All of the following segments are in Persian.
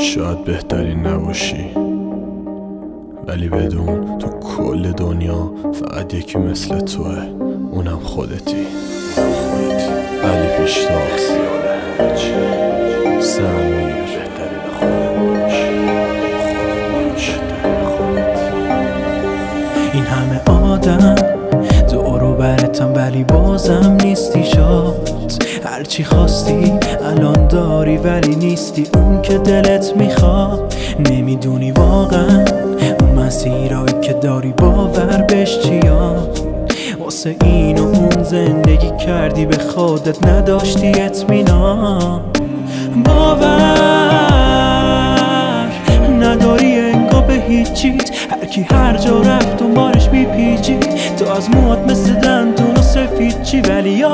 شاید بهترین نباشی، ولی بدون تو کل دنیا فقط یکی مثل توه، اونم خودتی. علی پیشتاخ سمیر بهترین خودش. این همه آدم دورو برتم ولی بازم نیستی شاد. هرچی خواستی الان داری ولی نیستی اون که دلت میخواد. نمیدونی واقعا اون مسیرایی که داری باور بهش چیاد. واسه این و اون زندگی کردی به خودت نداشتی اطمینان. باور نداری انگار به هیچیت، هرکی هر جا رفت دنبالش میپیچی. تو از موات مثل دندون و سفید چی، ولی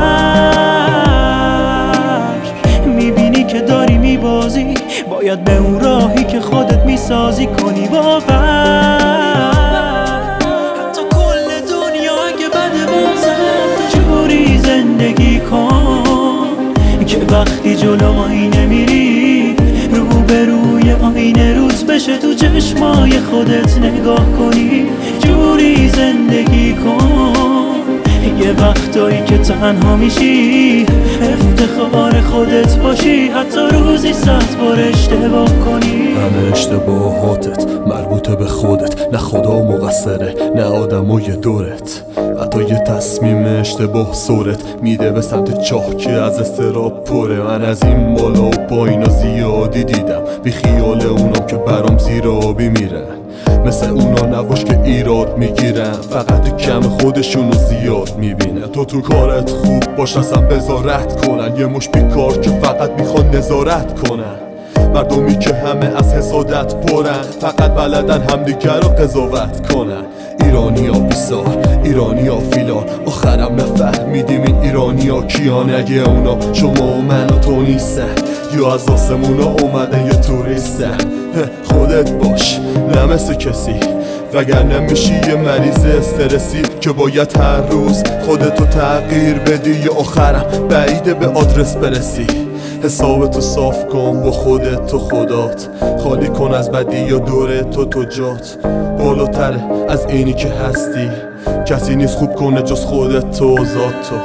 آخر میبینی که داری میبازی. باید به اون راهی که خودت میسازی کنی باور. حتی کل دنیا اگه بده بازم جوری زندگی کن که وقتی جلو آینه میری روبروی آینه روز بشه تو چشمای خودت نگاه کنی. جوری زندگی کن یه وقتایی که تنها میشی افتخار خودت باشی، حتی روزی 100 بار اشتباه کنی. همه اشتباهاتت مربوطه به خودت، نه خدا مقصره نه آدمای دورت. حتی یه تصمیم اشتباه سرت میده به سمت چاه که از استراب پره. من از این بالا و پایینا زیادی دیدم، بی خیال اونام که برام زیر آبی میرن. مثل اونا نباش که ایراد میگیرن، فقط کم خودشونو زیاد میبینن. تو کارت خوب باش اصلا بذارت کنن، یه مش بیکار که فقط میخوان نظارت کنن. مردمی که همه از حسادت پرن، فقط بلدن همدیگر رو قضاوت کنن. ایرانیا بیسار، ایرانیا فیلان، آخرم نفهمیدیم این ایرانیا کیان. اگه اونا شما و من و تو نیستن، یا از آسمونا اومدن یه توریستن. خودت باش نه مثل کسی، وگرنه میشی یه مریض استرسی که باید هر روز خودتو تغییر بدی. یا آخرم بعیده به آدرس برسی. حسابتو صاف کن با خودت تو خدات، خالی کن از بدی یا دوره تو جات. بالاتره از اینی که هستی، کسی نیست خوب کنه جز خودت تو ذات تو.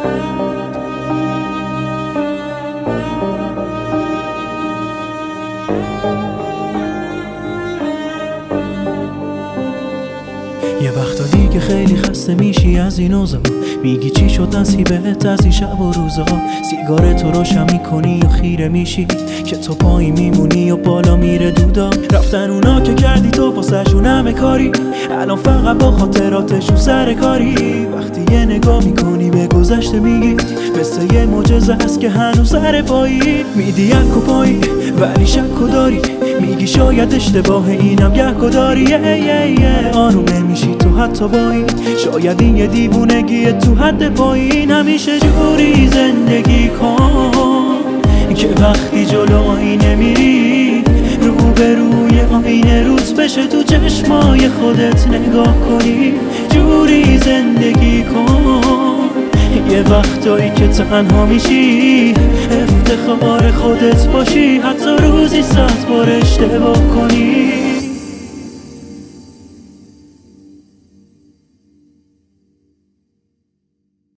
یه وقتا دیگه خیلی خسته میشی از این اوضاع، میگی چی شد نصیبت از این شب و روزا. سیگارتو روشن میکنی و خیره میشی که تو پایی میمونی و بالا میره دودا. رفتن اونا که کردی تو واسهشون همه کاری، الان فقط با خاطراتشون سر کاری. وقتی یه نگاه میکنی به گذشته میگی مثل یه معجزه هست که هنوز سر پایی. میدی یک و پایی ولی شک و داری، میگی شاید اشتباه اینم یک و داری. آروم نمیشی تو حتی با این، شاید این یه دیوونگیه تو حد پایین. همیشه جوری زندگی کن که وقتی جلو آینه میری روبروی آینه روز بشه تو چشمای خودت نگاه کنی. جوری زندگی کن یه وقتایی که تنها میشی افتخار خودت باشی، حتی روزی 100 بار اشتباه کنی.